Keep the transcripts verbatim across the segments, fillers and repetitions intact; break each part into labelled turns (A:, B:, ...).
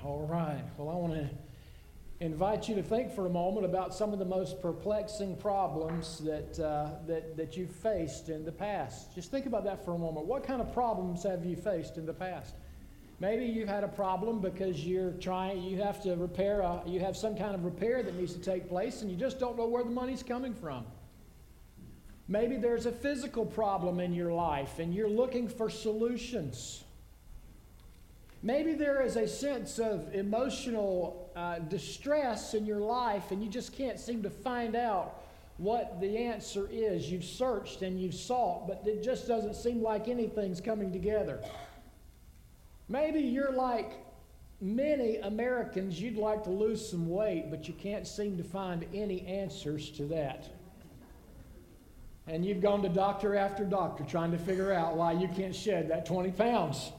A: All right. Well, I want to invite you to think for a moment about some of the most perplexing problems that, uh, that, that you've faced in the past. Just think about that for a moment. What kind of problems have you faced in the past? Maybe you've had a problem because you're trying, you have to repair, a, you have some kind of repair that needs to take place and you just don't know where the money's coming from. Maybe there's a physical problem in your life and you're looking for solutions. Maybe there is a sense of emotional uh, distress in your life and you just can't seem to find out what the answer is. You've searched and you've sought, but it just doesn't seem like anything's coming together. Maybe you're like many Americans, you'd like to lose some weight, but you can't seem to find any answers to that. And you've gone to doctor after doctor trying to figure out why you can't shed that twenty pounds.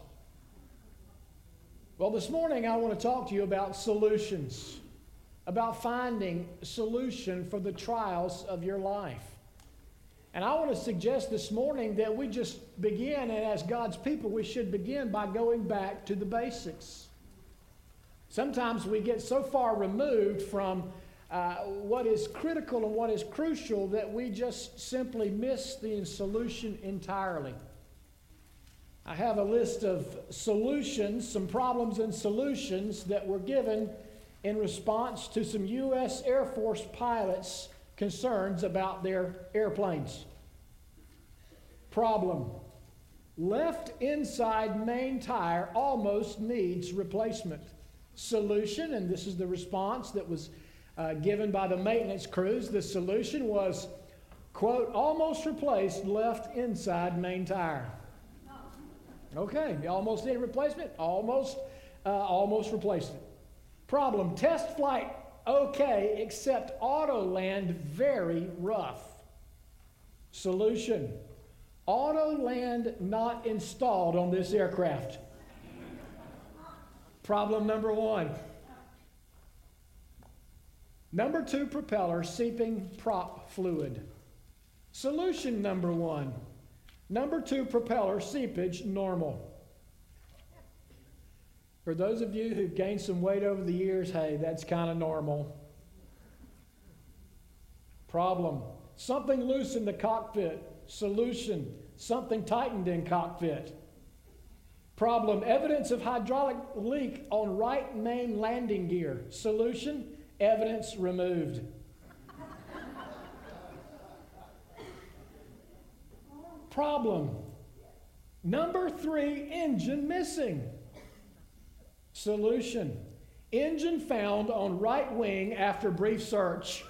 A: Well, this morning I want to talk to you about solutions, about finding a solution for the trials of your life. And I want to suggest this morning that we just begin, and as God's people, we should begin by going back to the basics. Sometimes we get so far removed from uh, what is critical and what is crucial that we just simply miss the solution entirely. I have a list of solutions, some problems and solutions that were given in response to some U S Air Force pilots' concerns about their airplanes. Problem: left inside main tire almost needs replacement. Solution, and this is the response that was uh, given by the maintenance crews, the solution was, quote, almost replaced left inside main tire. Okay, you almost need a replacement, almost, uh, almost replaced it. Problem: test flight okay, except auto land very rough. Solution: auto land not installed on this aircraft. Problem number one. Number two propeller seeping prop fluid. Solution number one. Number two propeller seepage normal. For those of you who've gained some weight over the years, hey, that's kind of normal. Problem: something loose in the cockpit. Solution: something tightened in cockpit. Problem: evidence of hydraulic leak on right main landing gear. Solution: evidence removed. Problem: number three, engine missing. Solution: engine found on right wing after brief search.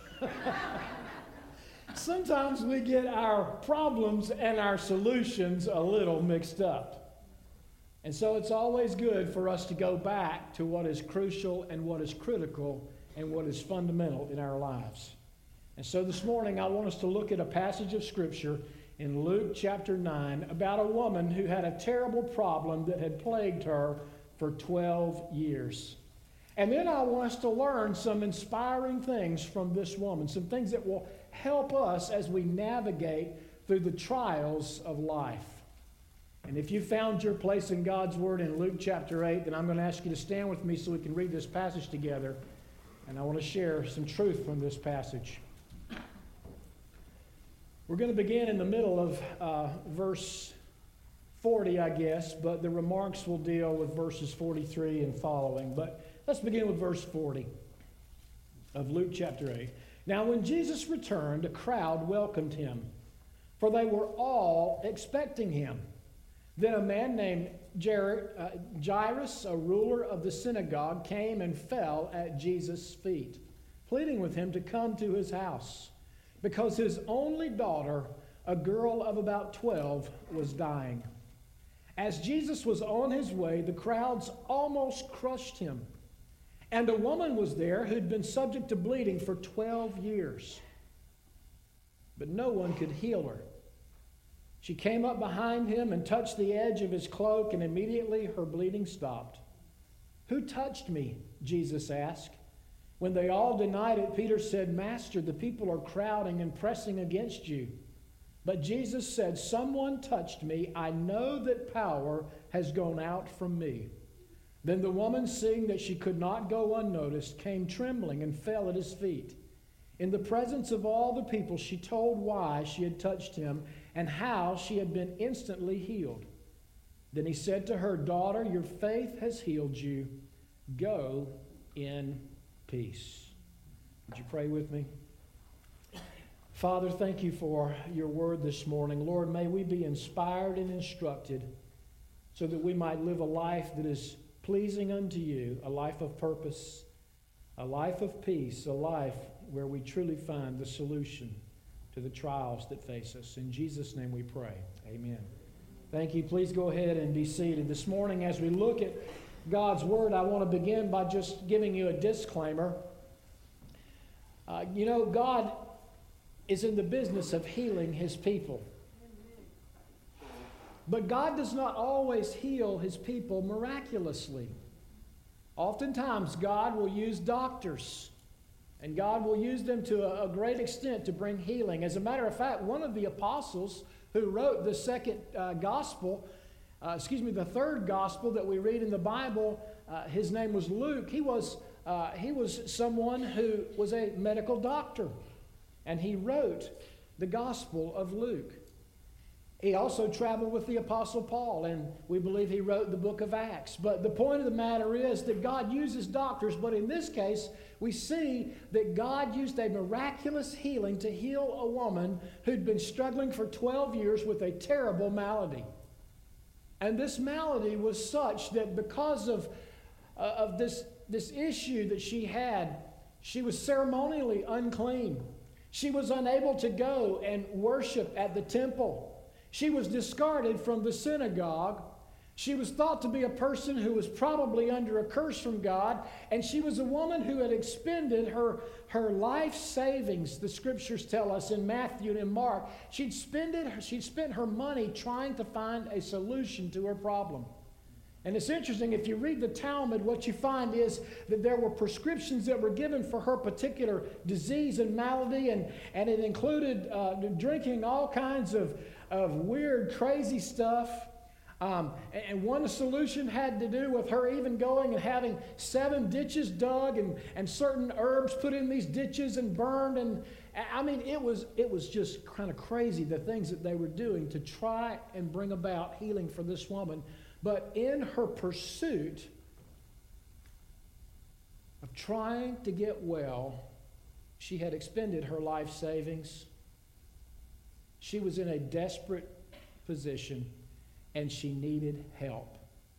A: Sometimes we get our problems and our solutions a little mixed up. And so it's always good for us to go back to what is crucial and what is critical and what is fundamental in our lives. And so this morning I want us to look at a passage of Scripture in Luke chapter nine about a woman who had a terrible problem that had plagued her for twelve years. And then I want us to learn some inspiring things from this woman, some things that will help us as we navigate through the trials of life. And if you found your place in God's Word in Luke chapter eight, then I'm going to ask you to stand with me so we can read this passage together. And I want to share some truth from this passage. We're going to begin in the middle of uh, verse forty, I guess, but the remarks will deal with verses forty-three and following. But let's begin with verse forty of Luke chapter eight. Now when Jesus returned, a crowd welcomed him, for they were all expecting him. Then a man named Jairus, a ruler of the synagogue, came and fell at Jesus' feet, pleading with him to come to his house, because his only daughter, a girl of about twelve, was dying. As Jesus was on his way, the crowds almost crushed him. And a woman was there who'd been subject to bleeding for twelve years. But no one could heal her. She came up behind him and touched the edge of his cloak, and immediately her bleeding stopped. "Who touched me?" Jesus asked. When they all denied it, Peter said, "Master, the people are crowding and pressing against you." But Jesus said, "Someone touched me. I know that power has gone out from me." Then the woman, seeing that she could not go unnoticed, came trembling and fell at his feet. In the presence of all the people, she told why she had touched him and how she had been instantly healed. Then he said to her, "Daughter, your faith has healed you. Go in peace." Would you pray with me? Father, thank you for your word this morning. Lord, may we be inspired and instructed so that we might live a life that is pleasing unto you, a life of purpose, a life of peace, a life where we truly find the solution to the trials that face us. In Jesus' name we pray. Amen. Thank you. Please go ahead and be seated. This morning, as we look at God's Word, I want to begin by just giving you a disclaimer. Uh, you know, God is in the business of healing His people. But God does not always heal His people miraculously. Oftentimes, God will use doctors, and God will use them to a, a great extent to bring healing. As a matter of fact, one of the apostles who wrote the second uh, gospel, uh, excuse me, the third gospel that we read in the Bible, uh, his name was Luke. He was, uh, he was someone who was a medical doctor, and he wrote the Gospel of Luke. He also traveled with the Apostle Paul, and we believe he wrote the book of Acts. But the point of the matter is that God uses doctors, but in this case, we see that God used a miraculous healing to heal a woman who'd been struggling for twelve years with a terrible malady. And this malady was such that because of, uh, of this, this issue that she had, she was ceremonially unclean. She was unable to go and worship at the temple. She was discarded from the synagogue. She was thought to be a person who was probably under a curse from God, and she was a woman who had expended her, her life savings, the scriptures tell us in Matthew and in Mark. She'd, spended, she'd spent her money trying to find a solution to her problem. And it's interesting, if you read the Talmud, what you find is that there were prescriptions that were given for her particular disease and malady, and, and it included uh, drinking all kinds of, of weird, crazy stuff. Um, and, and one solution had to do with her even going and having seven ditches dug and, and certain herbs put in these ditches and burned. And I mean, it was, it was just kind of crazy, the things that they were doing to try and bring about healing for this woman. But in her pursuit of trying to get well, she had expended her life savings. She was in a desperate position, and she needed help.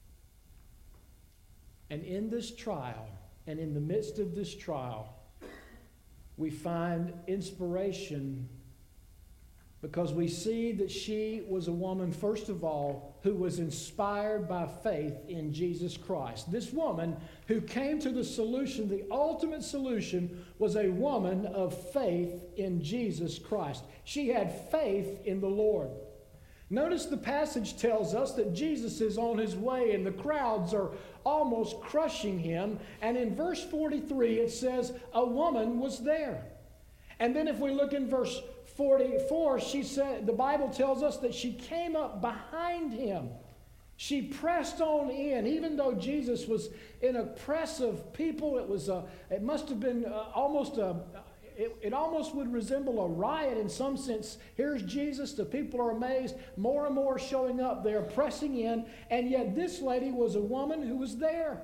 A: And in this trial, and in the midst of this trial, we find inspiration because we see that she was a woman, first of all, who was inspired by faith in Jesus Christ. This woman who came to the solution, the ultimate solution, was a woman of faith in Jesus Christ. She had faith in the Lord. Notice the passage tells us that Jesus is on his way and the crowds are almost crushing him. And in verse forty-three it says, a woman was there. And then if we look in verse forty-four, she said, the Bible tells us that she came up behind him. She pressed on in, even though Jesus was in a press of people. It was a, it must have been uh, almost a, it, it almost would resemble a riot in some sense. Here's Jesus, the people are amazed, more and more showing up. They're pressing in, and yet this lady was a woman who was there.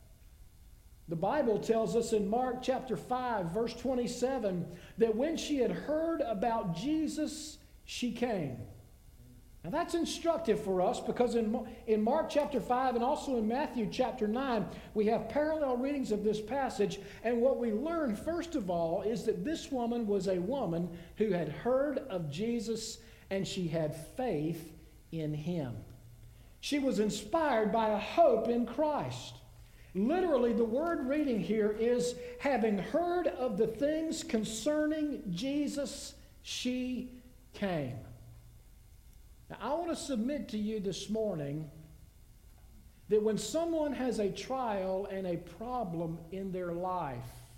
A: The Bible tells us in Mark chapter five, verse twenty-seven, that when she had heard about Jesus, she came. Now that's instructive for us because in, in Mark chapter five and also in Matthew chapter nine, we have parallel readings of this passage. And what we learn, first of all, is that this woman was a woman who had heard of Jesus and she had faith in him. She was inspired by a hope in Christ. Literally, the word reading here is, having heard of the things concerning Jesus, she came. Now, I want to submit to you this morning that when someone has a trial and a problem in their life,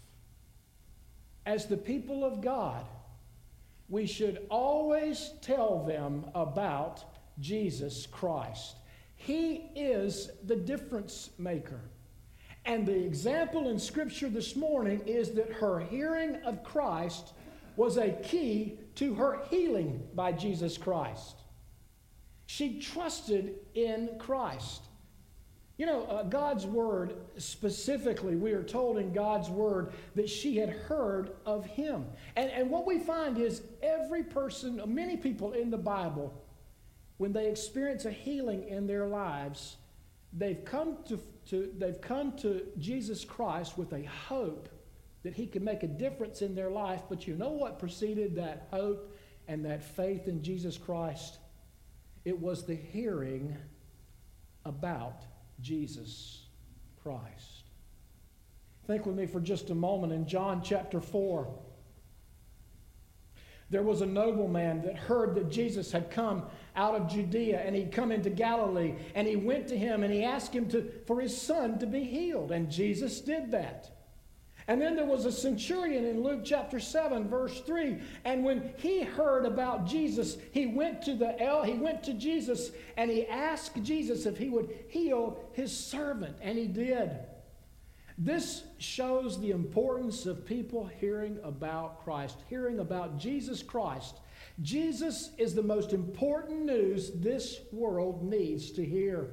A: as the people of God, we should always tell them about Jesus Christ. He is the difference maker. And the example in Scripture this morning is that her hearing of Christ was a key to her healing by Jesus Christ. She trusted in Christ. You know, uh, God's Word, specifically, we are told in God's Word that she had heard of Him. And, and what we find is every person, many people in the Bible, when they experience a healing in their lives, they've come to, to, they've come to Jesus Christ with a hope that He can make a difference in their life. But you know what preceded that hope and that faith in Jesus Christ? It was the hearing about Jesus Christ. Think with me for just a moment in John chapter four. There was a nobleman that heard that Jesus had come out of Judea and he'd come into Galilee, and he went to him and he asked him to, for his son to be healed, and Jesus did that. And then there was a centurion in Luke chapter seven, verse three. And when he heard about Jesus, he went to the El, he went to Jesus and he asked Jesus if he would heal his servant. And he did. This shows the importance of people hearing about Christ, hearing about Jesus Christ. Jesus is the most important news this world needs to hear.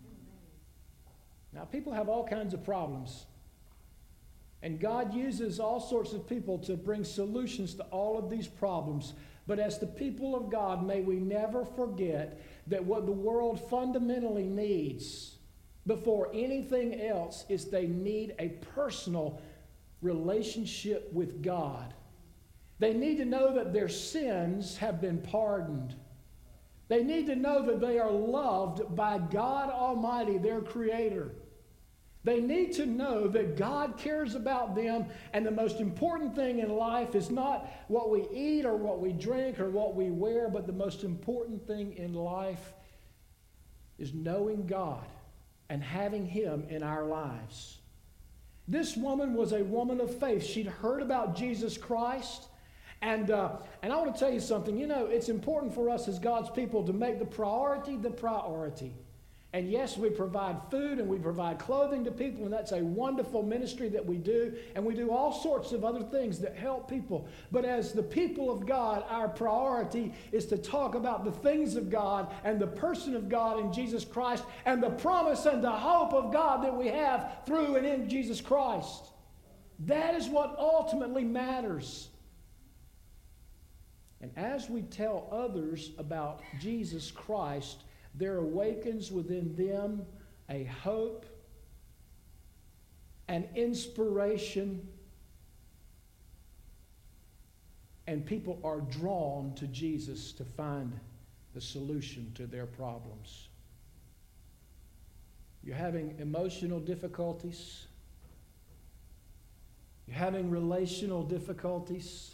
A: Now, people have all kinds of problems. And God uses all sorts of people to bring solutions to all of these problems. But as the people of God, may we never forget that what the world fundamentally needs before anything else is they need a personal relationship with God. They need to know that their sins have been pardoned. They need to know that they are loved by God Almighty, their Creator. They need to know that God cares about them, and the most important thing in life is not what we eat or what we drink or what we wear, but the most important thing in life is knowing God and having Him in our lives. This woman was a woman of faith. She'd heard about Jesus Christ, and, uh, and I want to tell you something. You know, it's important for us as God's people to make the priority the priority. And yes, we provide food and we provide clothing to people, and that's a wonderful ministry that we do. And we do all sorts of other things that help people. But as the people of God, our priority is to talk about the things of God and the person of God in Jesus Christ and the promise and the hope of God that we have through and in Jesus Christ. That is what ultimately matters. And as we tell others about Jesus Christ, there awakens within them a hope, an inspiration, and people are drawn to Jesus to find the solution to their problems. You're having emotional difficulties. You're having relational difficulties.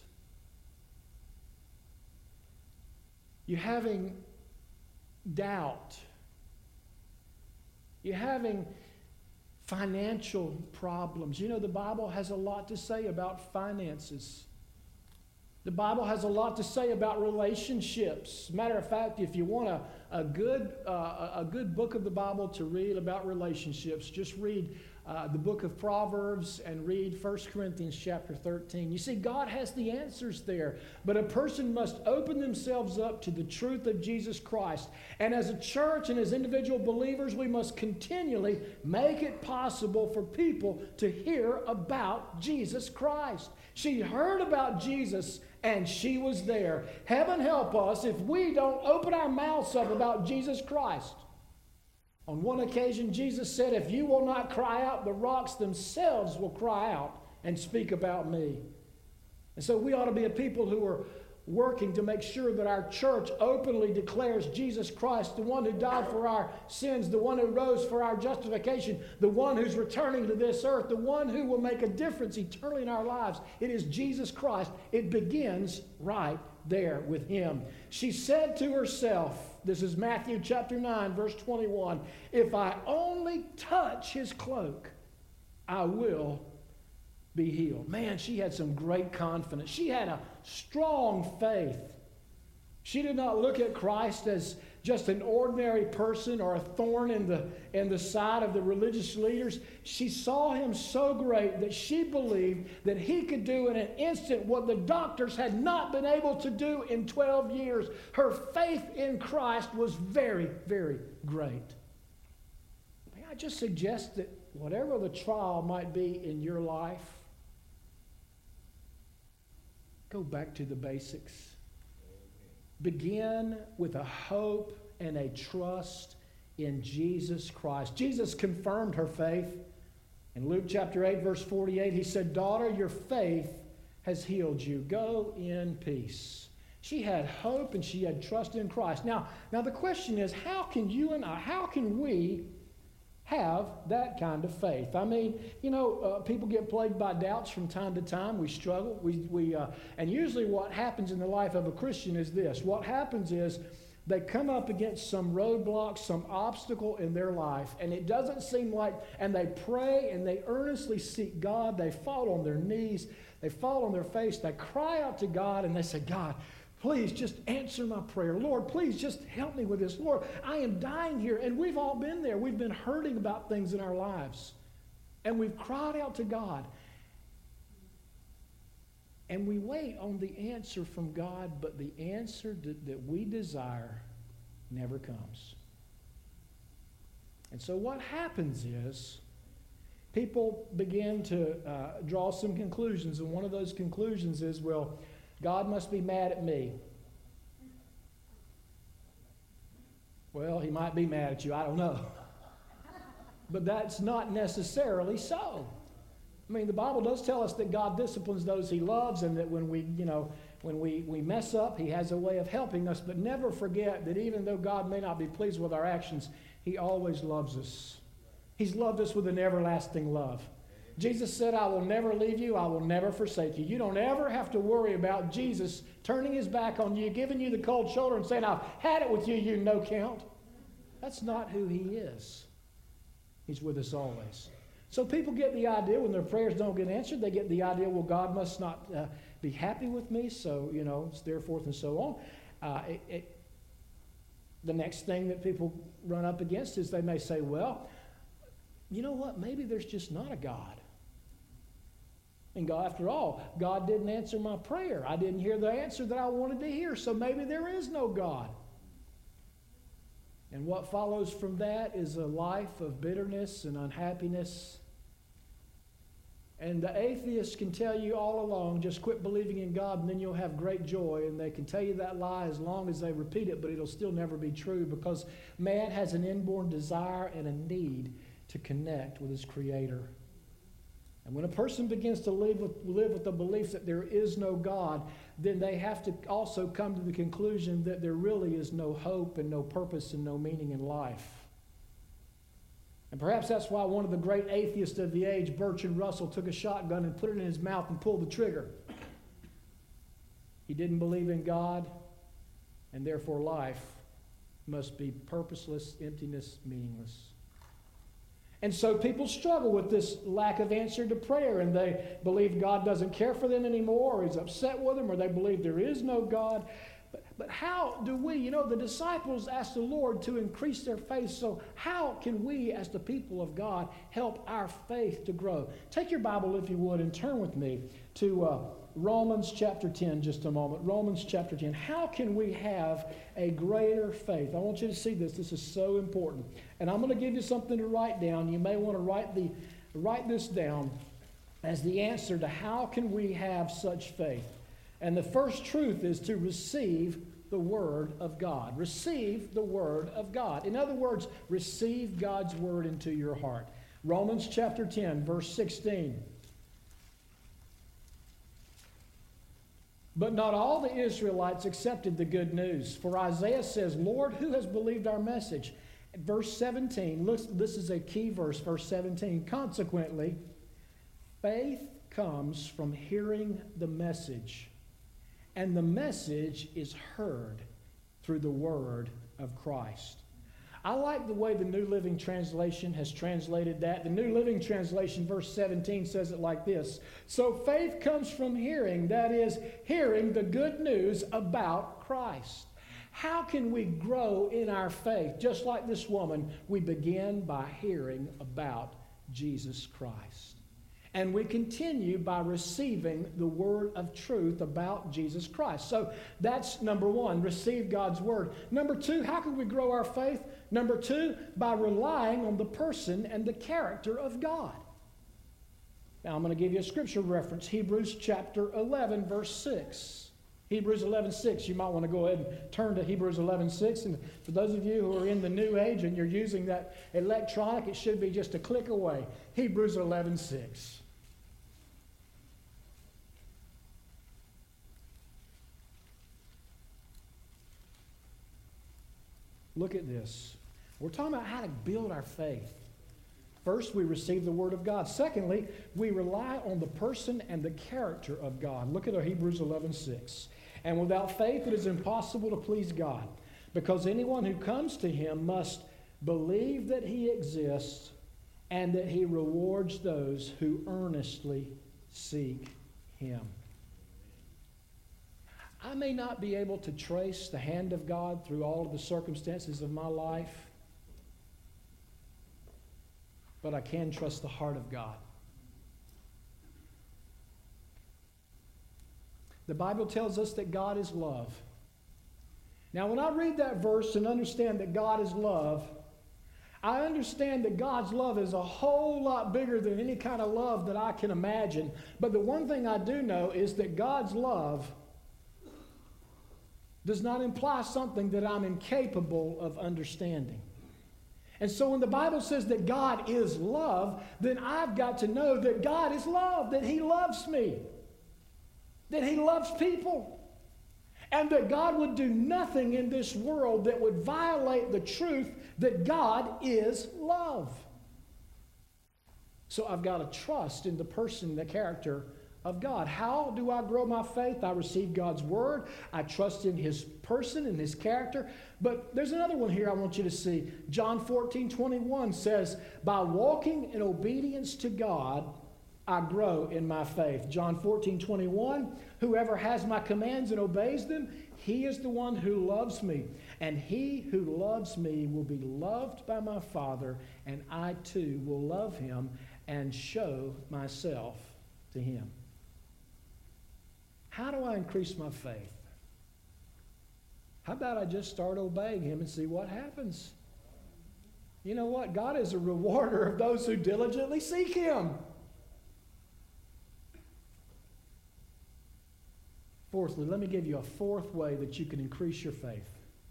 A: You're having doubt. You're having financial problems. You know, the Bible has a lot to say about finances. The Bible has a lot to say about relationships. Matter of fact, if you want a, a, good, uh, a good book of the Bible to read about relationships, just read uh, the book of Proverbs and read First Corinthians chapter thirteen. You see, God has the answers there, but a person must open themselves up to the truth of Jesus Christ. And as a church and as individual believers, we must continually make it possible for people to hear about Jesus Christ. She heard about Jesus and she was there. Heaven help us if we don't open our mouths up about Jesus Christ. On one occasion, Jesus said, if you will not cry out, the rocks themselves will cry out and speak about me. And so we ought to be a people who are working to make sure that our church openly declares Jesus Christ, the one who died for our sins, the one who rose for our justification, the one who's returning to this earth, the one who will make a difference eternally in our lives. It is Jesus Christ. It begins right there with Him. She said to herself, this is Matthew chapter nine, verse twenty-one, if I only touch His cloak, I will be healed. Man, she had some great confidence. She had a strong faith. She did not look at Christ as just an ordinary person or a thorn in the, in the side of the religious leaders. She saw him so great that she believed that he could do in an instant what the doctors had not been able to do in twelve years. Her faith in Christ was very, very great. May I just suggest that whatever the trial might be in your life, go back to the basics. Begin with a hope and a trust in Jesus Christ. Jesus confirmed her faith. In Luke chapter eight, verse forty-eight, he said, "Daughter, your faith has healed you. Go in peace." She had hope and she had trust in Christ. Now, now the question is, how can you and I, how can we have that kind of faith? I mean, you know, uh, people get plagued by doubts from time to time. We struggle. We, we, uh, and usually what happens in the life of a Christian is this. What happens is they come up against some roadblock, some obstacle in their life, and it doesn't seem like, and they pray and they earnestly seek God. They fall on their knees. They fall on their face. They cry out to God and they say, "God, please just answer my prayer. Lord, please just help me with this. Lord, I am dying here." And we've all been there. We've been hurting about things in our lives. And we've cried out to God. And we wait on the answer from God, but the answer that, that we desire never comes. And so what happens is people begin to uh, draw some conclusions. And one of those conclusions is, well, God must be mad at me. Well, he might be mad at you. I don't know. But that's not necessarily so. I mean, the Bible does tell us that God disciplines those he loves, and that when we, you know, when we, we mess up, he has a way of helping us. But never forget that even though God may not be pleased with our actions, he always loves us. He's loved us with an everlasting love. Jesus said, "I will never leave you. I will never forsake you." You don't ever have to worry about Jesus turning his back on you, giving you the cold shoulder and saying, "I've had it with you, you no count." That's not who he is. He's with us always. So people get the idea when their prayers don't get answered, they get the idea, well, God must not uh, be happy with me, so, you know, there forth and so on. Uh, it, it, the next thing that people run up against is they may say, well, you know what, maybe there's just not a God. And God, after all, God didn't answer my prayer. I didn't hear the answer that I wanted to hear, so maybe there is no God. And what follows from that is a life of bitterness and unhappiness. And the atheists can tell you all along, just quit believing in God and then you'll have great joy. And they can tell you that lie as long as they repeat it, but it'll still never be true, because man has an inborn desire and a need to connect with his Creator. And when a person begins to live with, live with the belief that there is no God, then they have to also come to the conclusion that there really is no hope and no purpose and no meaning in life. And perhaps that's why one of the great atheists of the age, Bertrand Russell, took a shotgun and put it in his mouth and pulled the trigger. He didn't believe in God, and therefore life must be purposeless, emptiness, meaningless. And so people struggle with this lack of answer to prayer, and they believe God doesn't care for them anymore, or he's upset with them, or they believe there is no God. But, but how do we, you know, the disciples asked the Lord to increase their faith, so how can we as the people of God help our faith to grow? Take your Bible, if you would, and turn with me to uh, Romans chapter ten just a moment. Romans chapter ten. How can we have a greater faith? I want you to see this. This is so important. And I'm going to give you something to write down. You may want to write the write this down as the answer to how can we have such faith. And the first truth is to receive the Word of God. Receive the Word of God. In other words, receive God's Word into your heart. Romans chapter ten, verse sixteen. But not all the Israelites accepted the good news. For Isaiah says, Lord, who has believed our message? Verse seventeen, look, this is a key verse, verse seventeen. Consequently, faith comes from hearing the message, and the message is heard through the word of Christ. I like the way the New Living Translation has translated that. The New Living Translation, verse seventeen, says it like this. So faith comes from hearing, that is, hearing the good news about Christ. How can we grow in our faith? Just like this woman, we begin by hearing about Jesus Christ. And we continue by receiving the word of truth about Jesus Christ. So that's number one, receive God's word. Number two, how can we grow our faith? Number two, by relying on the person and the character of God. Now I'm going to give you a scripture reference, Hebrews chapter eleven, verse six. Hebrews eleven six. You might want to go ahead and turn to Hebrews eleven six. And for those of you who are in the new age and you're using that electronic, it should be just a click away. Hebrews eleven six. Look at this. We're talking about how to build our faith. First, we receive the Word of God. Secondly, we rely on the person and the character of God. Look at our Hebrews eleven six. And without faith, it is impossible to please God, because anyone who comes to Him must believe that He exists and that He rewards those who earnestly seek Him. I may not be able to trace the hand of God through all of the circumstances of my life, but I can trust the heart of God. The Bible tells us that God is love. Now, when I read that verse and understand that God is love, I understand that God's love is a whole lot bigger than any kind of love that I can imagine. But the one thing I do know is that God's love does not imply something that I'm incapable of understanding. And so when the Bible says that God is love, then I've got to know that God is love, that He loves me, that He loves people, and that God would do nothing in this world that would violate the truth that God is love. So I've got to trust in the person, the character of God. How do I grow my faith? I receive God's word. I trust in His person and His character. But there's another one here I want you to see. John fourteen twenty-one says, by walking in obedience to God, I grow in my faith. John fourteen twenty-one, whoever has my commands and obeys them, he is the one who loves me. And he who loves me will be loved by my Father, and I too will love him and show myself to him. How do I increase my faith? How about I just start obeying Him and see what happens? You know what? God is a rewarder of those who diligently seek Him. Fourthly, let me give you a fourth way that you can increase your faith.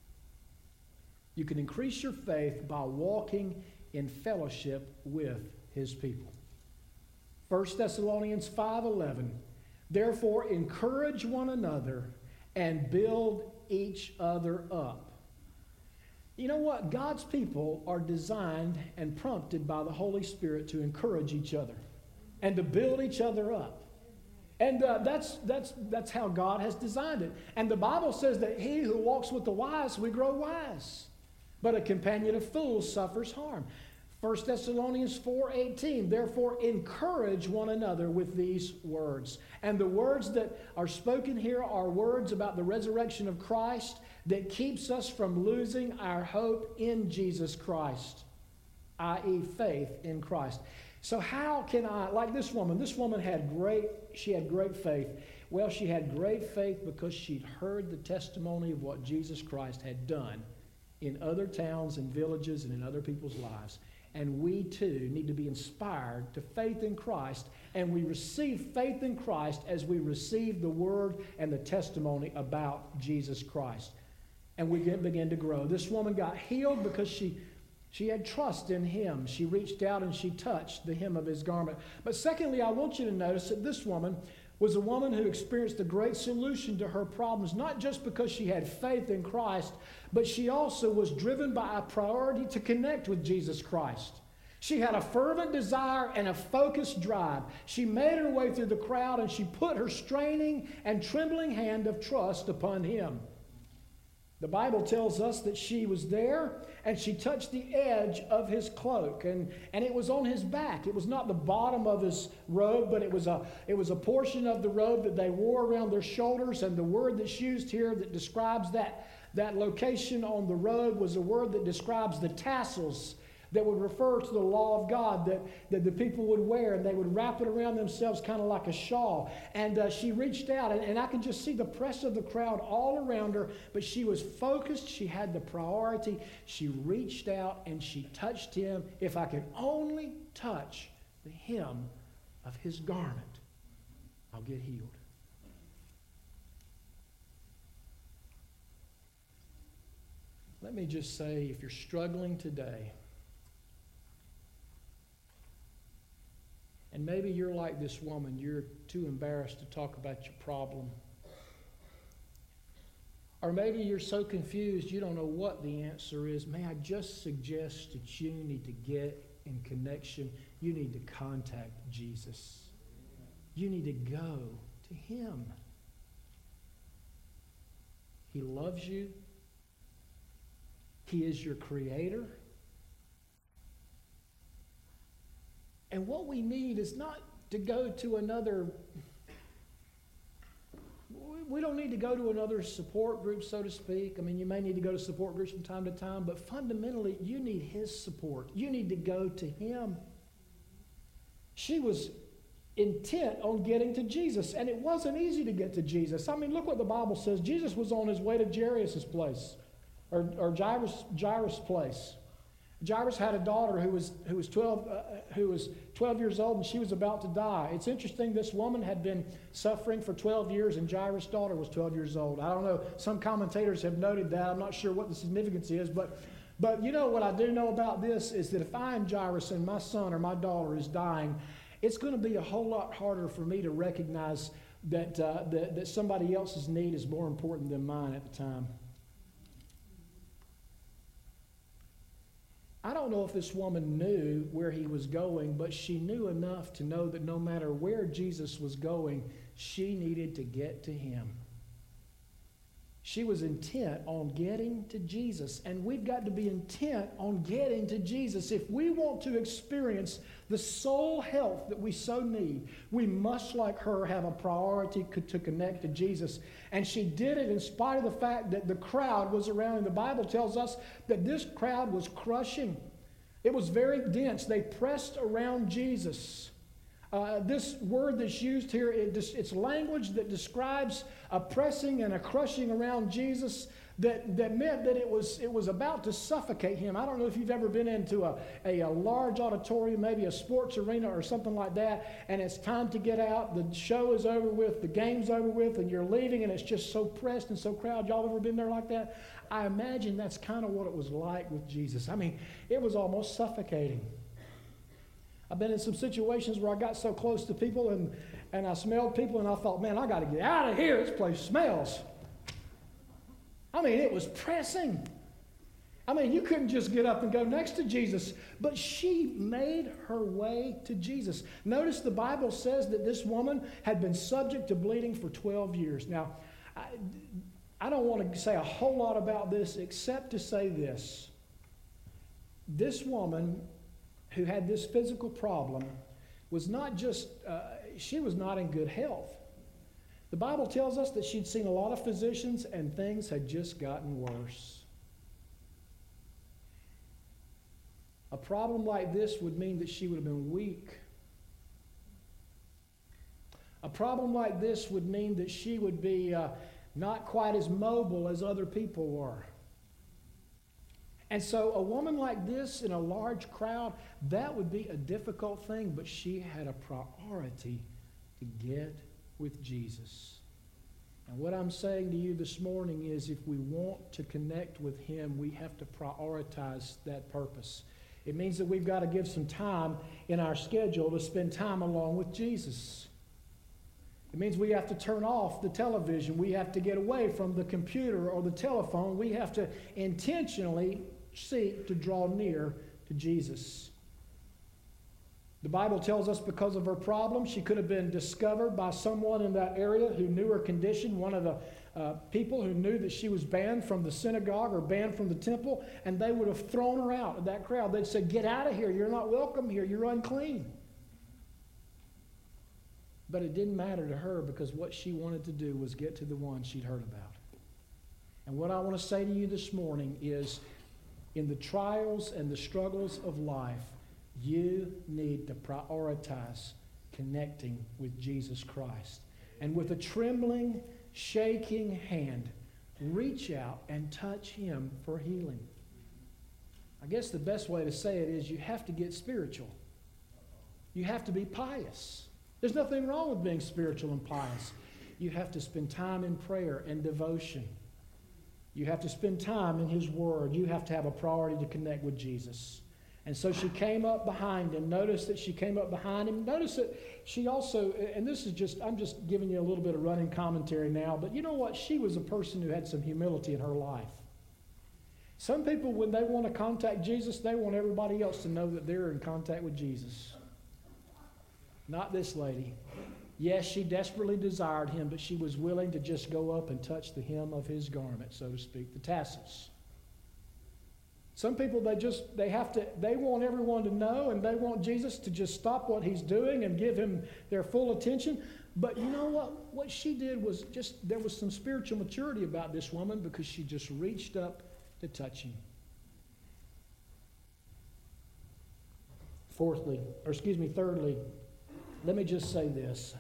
A: You can increase your faith by walking in fellowship with His people. First Thessalonians five eleven. Therefore, encourage one another and build each other up. You know what? God's people are designed and prompted by the Holy Spirit to encourage each other and to build each other up. And uh, that's, that's, that's how God has designed it. And the Bible says that he who walks with the wise, we grow wise. But a companion of fools suffers harm. First Thessalonians four eighteen, therefore encourage one another with these words. And the words that are spoken here are words about the resurrection of Christ that keeps us from losing our hope in Jesus Christ, that is faith in Christ. So how can I, like this woman, this woman had great, she had great faith. Well, she had great faith because she'd heard the testimony of what Jesus Christ had done in other towns and villages and in other people's lives. And we too need to be inspired to faith in Christ, and we receive faith in Christ as we receive the word and the testimony about Jesus Christ. And we get, begin to grow. This woman got healed because she, she had trust in Him. She reached out and she touched the hem of His garment. But secondly, I want you to notice that this woman was a woman who experienced a great solution to her problems, not just because she had faith in Christ, but she also was driven by a priority to connect with Jesus Christ. She had a fervent desire and a focused drive. She made her way through the crowd and she put her straining and trembling hand of trust upon Him. The Bible tells us that she was there and she touched the edge of His cloak, and, and it was on His back. It was not the bottom of His robe, but it was, a, it was a portion of the robe that they wore around their shoulders. And the word that's used here that describes that, That location on the robe was a word that describes the tassels that would refer to the law of God that, that the people would wear, and they would wrap it around themselves kind of like a shawl. And uh, she reached out, and, and I could just see the press of the crowd all around her, but she was focused. She had the priority. She reached out, and she touched him. If I could only touch the hem of his garment, I'll get healed. Let me just say, if you're struggling today, and maybe you're like this woman, you're too embarrassed to talk about your problem. Or maybe you're so confused you don't know what the answer is. May I just suggest that you need to get in connection. You need to contact Jesus. You need to go to him. He loves you. He is your creator. And what we need is not to go to another, we don't need to go to another support group, so to speak. I mean, you may need to go to support groups from time to time, but fundamentally, you need his support. You need to go to him. She was intent on getting to Jesus, and it wasn't easy to get to Jesus. I mean, look what the Bible says. Jesus was on his way to Jairus' place, or, or Jairus, Jairus' place. Jairus had a daughter who was who was twelve uh, who was twelve years old, and she was about to die. It's interesting. This woman had been suffering for twelve years, and Jairus' daughter was twelve years old. I don't know. Some commentators have noted that. I'm not sure what the significance is, but but you know what I do know about this is that if I am Jairus and my son or my daughter is dying, it's going to be a whole lot harder for me to recognize that uh, that, that somebody else's need is more important than mine at the time. I don't know if this woman knew where he was going, but she knew enough to know that no matter where Jesus was going, she needed to get to him. She was intent on getting to Jesus, and we've got to be intent on getting to Jesus. If we want to experience the soul health that we so need, we must, like her, have a priority to connect to Jesus. And she did it in spite of the fact that the crowd was around. And the Bible tells us that this crowd was crushing. It was very dense. They pressed around Jesus. Uh, this word that's used here, it dis- it's language that describes a pressing and a crushing around Jesus that, that meant that it was, it was about to suffocate him. I don't know if you've ever been into a, a, a large auditorium, maybe a sports arena or something like that, and it's time to get out. The show is over with, the game's over with, and you're leaving, and it's just so pressed and so crowded. Y'all ever been there like that? I imagine that's kind of what it was like with Jesus. I mean, it was almost suffocating. I've been in some situations where I got so close to people and, and I smelled people and I thought, man, I got to get out of here. This place smells. I mean, it was pressing. I mean, you couldn't just get up and go next to Jesus. But she made her way to Jesus. Notice the Bible says that this woman had been subject to bleeding for twelve years. Now, I, I don't want to say a whole lot about this except to say this. This woman who had this physical problem was not just, uh, she was not in good health. The Bible tells us that she'd seen a lot of physicians and things had just gotten worse. A problem like this would mean that she would have been weak. A problem like this would mean that she would be uh, not quite as mobile as other people were. And so a woman like this in a large crowd, that would be a difficult thing, but she had a priority to get with Jesus. And what I'm saying to you this morning is if we want to connect with him, we have to prioritize that purpose. It means that we've got to give some time in our schedule to spend time along with Jesus. It means we have to turn off the television. We have to get away from the computer or the telephone. We have to intentionally seek to draw near to Jesus. The Bible tells us because of her problem, she could have been discovered by someone in that area who knew her condition, one of the uh, people who knew that she was banned from the synagogue or banned from the temple, and they would have thrown her out of that crowd. They'd say, get out of here. You're not welcome here. You're unclean. But it didn't matter to her because what she wanted to do was get to the one she'd heard about. And what I want to say to you this morning is, in the trials and the struggles of life, you need to prioritize connecting with Jesus Christ. And with a trembling, shaking hand, reach out and touch Him for healing. I guess the best way to say it is you have to get spiritual. You have to be pious. There's nothing wrong with being spiritual and pious. You have to spend time in prayer and devotion. You have to spend time in His Word. You have to have a priority to connect with Jesus. And so she came up behind him. Notice that she came up behind him. Notice that she also, and this is just, I'm just giving you a little bit of running commentary now, but you know what? She was a person who had some humility in her life. Some people, when they want to contact Jesus, they want everybody else to know that they're in contact with Jesus. Not this lady. Yes, she desperately desired Him, but she was willing to just go up and touch the hem of His garment, so to speak, the tassels. Some people, they just, they have to, they want everyone to know, and they want Jesus to just stop what He's doing and give Him their full attention. But you know what? What she did was just, there was some spiritual maturity about this woman, because she just reached up to touch Him. Fourthly, or excuse me, thirdly, let me just say this.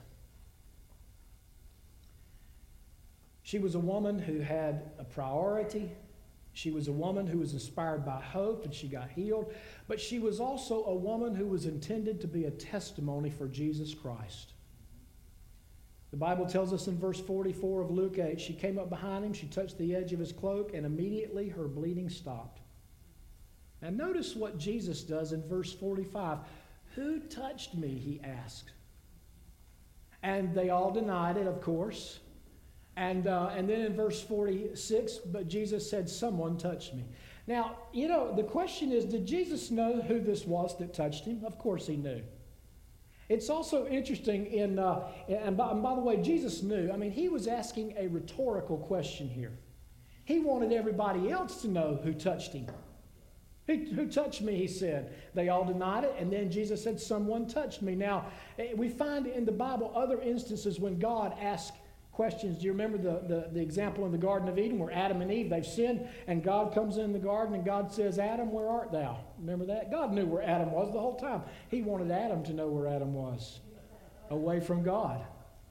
A: She was a woman who had a priority. She was a woman who was inspired by hope, and she got healed. But she was also a woman who was intended to be a testimony for Jesus Christ. The Bible tells us in verse forty-four of Luke eight, she came up behind Him, she touched the edge of His cloak, and immediately her bleeding stopped. Now notice what Jesus does in verse forty-five. Who touched me? He asked. And they all denied it, of course. And, uh, and then in verse forty-six, but Jesus said, someone touched me. Now, you know, the question is, did Jesus know who this was that touched Him? Of course He knew. It's also interesting in, uh, and, by, and by the way, Jesus knew. I mean, He was asking a rhetorical question here. He wanted everybody else to know who touched Him. Who, who touched me, He said. They all denied it, and then Jesus said, someone touched me. Now, we find in the Bible other instances when God asked questions. Do you remember the, the, the example in the Garden of Eden where Adam and Eve, they've sinned, and God comes in the garden and God says, Adam, where art thou? Remember that? God knew where Adam was the whole time. He wanted Adam to know where Adam was, away from God.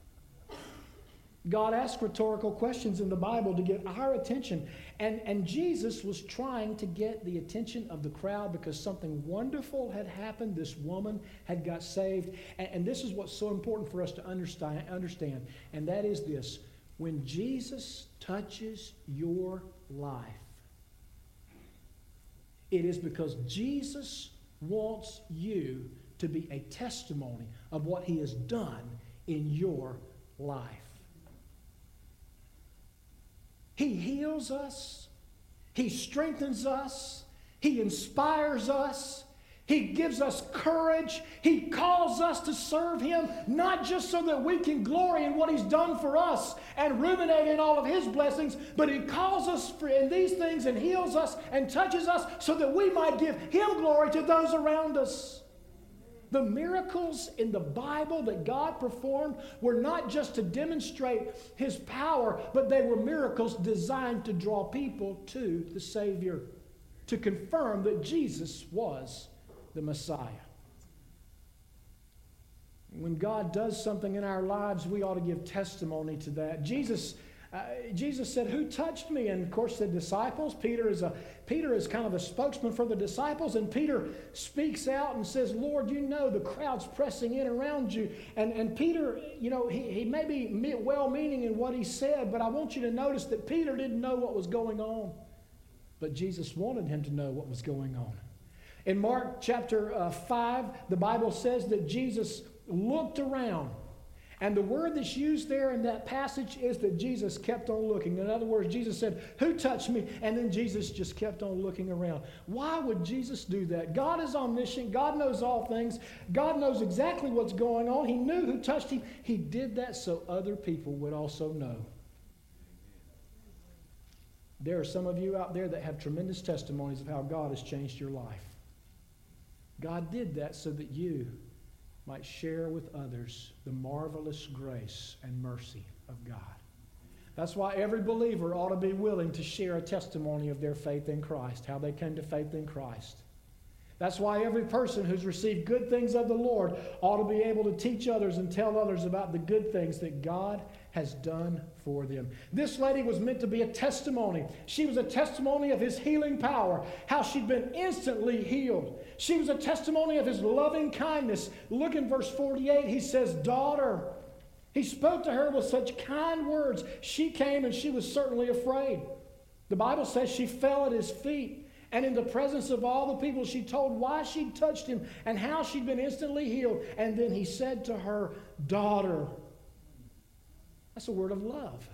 A: God asked rhetorical questions in the Bible to get our attention. And, and Jesus was trying to get the attention of the crowd because something wonderful had happened. This woman had got saved. And, and this is what's so important for us to understand, understand. And that is this. When Jesus touches your life, it is because Jesus wants you to be a testimony of what He has done in your life. He heals us. He strengthens us. He inspires us. He gives us courage. He calls us to serve Him, not just so that we can glory in what He's done for us and ruminate in all of His blessings, but He calls us for in these things and heals us and touches us so that we might give Him glory to those around us. The miracles in the Bible that God performed were not just to demonstrate His power, but they were miracles designed to draw people to the Savior, to confirm that Jesus was the Messiah. When God does something in our lives, we ought to give testimony to that. Jesus Uh, Jesus said, who touched me? And of course the disciples. Peter is a Peter is kind of a spokesman for the disciples, and Peter speaks out and says, Lord, you know the crowd's pressing in around you. And, and Peter, you know, he, he may be well-meaning in what he said, but I want you to notice that Peter didn't know what was going on. But Jesus wanted him to know what was going on. In Mark chapter uh, five, the Bible says that Jesus looked around. And the word that's used there in that passage is that Jesus kept on looking. In other words, Jesus said, who touched me? And then Jesus just kept on looking around. Why would Jesus do that? God is omniscient. God knows all things. God knows exactly what's going on. He knew who touched Him. He did that so other people would also know. There are some of you out there that have tremendous testimonies of how God has changed your life. God did that so that you might share with others the marvelous grace and mercy of God. That's why every believer ought to be willing to share a testimony of their faith in Christ, how they came to faith in Christ. That's why every person who's received good things of the Lord ought to be able to teach others and tell others about the good things that God has done for them. This lady was meant to be a testimony. She was a testimony of His healing power, how she'd been instantly healed. She was a testimony of His loving kindness. Look in verse forty-eight. He says, "Daughter." He spoke to her with such kind words. She came and she was certainly afraid. The Bible says she fell at His feet. And in the presence of all the people, she told why she'd touched Him and how she'd been instantly healed. And then He said to her, "Daughter." That's a word of love.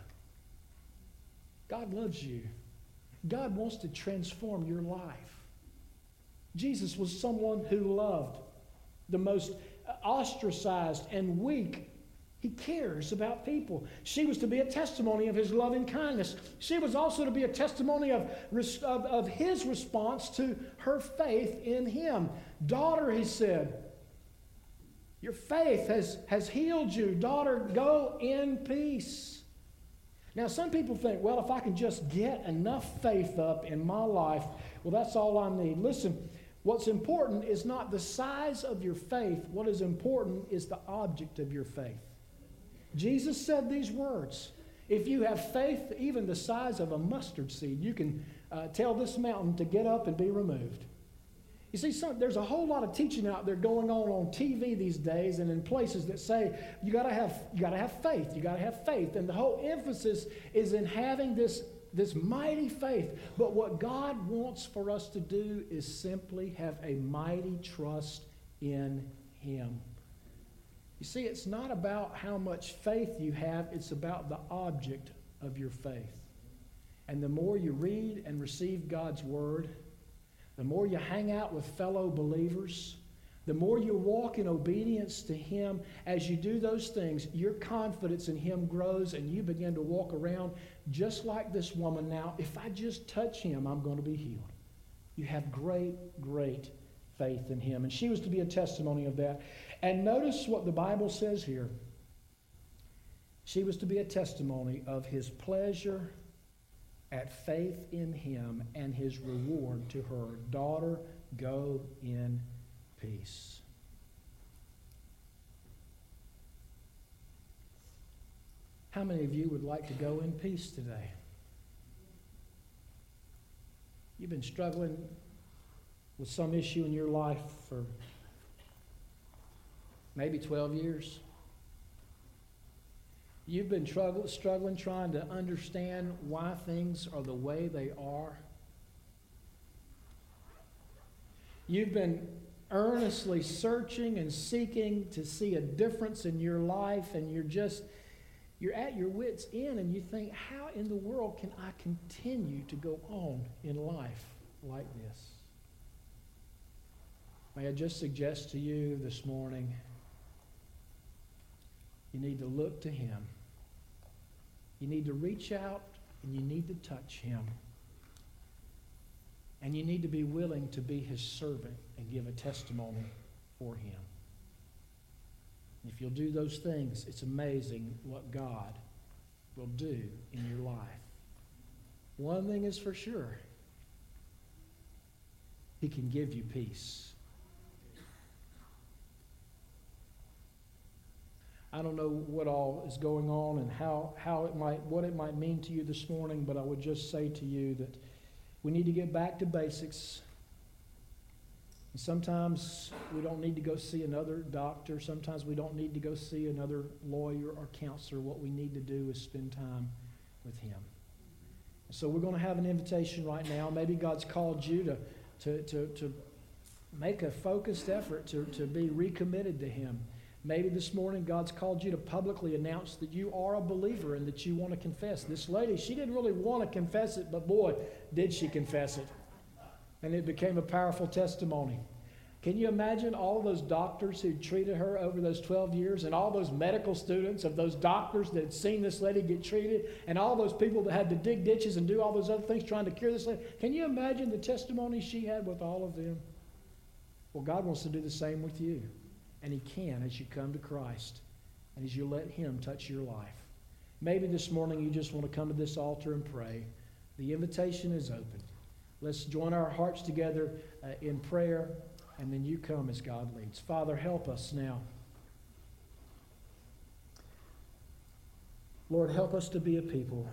A: God loves you. God wants to transform your life. Jesus was someone who loved, the most ostracized and weak. He cares about people. She was to be a testimony of His loving kindness. She was also to be a testimony of, of, of His response to her faith in Him. "Daughter," He said, "your faith has, has healed you. Daughter, go in peace." Now, some people think, well, if I can just get enough faith up in my life, well, that's all I need. Listen, what's important is not the size of your faith. What is important is the object of your faith. Jesus said these words, "If you have faith even the size of a mustard seed, you can uh, tell this mountain to get up and be removed." You see, some, there's a whole lot of teaching out there going on on T V these days and in places that say you got to have you got to have faith, you got to have faith, and the whole emphasis is in having this this mighty faith. But what God wants for us to do is simply have a mighty trust in Him. You see, it's not about how much faith you have, it's about the object of your faith. And the more you read and receive God's Word, the more you hang out with fellow believers, the more you walk in obedience to Him, as you do those things, your confidence in Him grows and you begin to walk around just like this woman. Now, if I just touch Him, I'm going to be healed. You have great, great faith in Him. And she was to be a testimony of that. And notice what the Bible says here. She was to be a testimony of His pleasure at faith in Him and His reward to her. Daughter, go in peace. How many of you would like to go in peace today? You've been struggling with some issue in your life for maybe twelve years. You've been struggle, struggling trying to understand why things are the way they are. You've been earnestly searching and seeking to see a difference in your life, and you're just, you're at your wits' end, and you think, how in the world can I continue to go on in life like this? May I just suggest to you this morning, you need to look to Him. You need to reach out and you need to touch Him. And you need to be willing to be His servant and give a testimony for Him. If you'll do those things, it's amazing what God will do in your life. One thing is for sure. He can give you peace. I don't know what all is going on and how, how it might, what it might mean to you this morning, but I would just say to you that we need to get back to basics. And sometimes we don't need to go see another doctor. Sometimes we don't need to go see another lawyer or counselor. What we need to do is spend time with Him. So we're going to have an invitation right now. Maybe God's called you to, to, to, to make a focused effort to, to be recommitted to Him. Maybe this morning God's called you to publicly announce that you are a believer and that you want to confess. This lady, she didn't really want to confess it, but boy, did she confess it. And it became a powerful testimony. Can you imagine all of those doctors who treated her over those twelve years, and all those medical students of those doctors that had seen this lady get treated, and all those people that had to dig ditches and do all those other things trying to cure this lady? Can you imagine the testimony she had with all of them? Well, God wants to do the same with you. And He can as you come to Christ and as you let Him touch your life. Maybe this morning you just want to come to this altar and pray. The invitation is open. Let's join our hearts together uh, in prayer, and then you come as God leads. Father, help us now. Lord, help us to be a people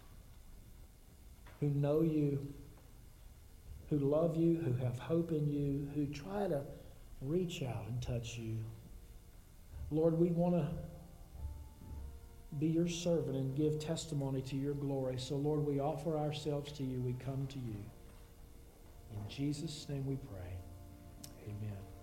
A: who know you, who love you, who have hope in you, who try to reach out and touch you. Lord, we want to be your servant and give testimony to your glory. So, Lord, we offer ourselves to you. We come to you. In Jesus' name we pray. Amen.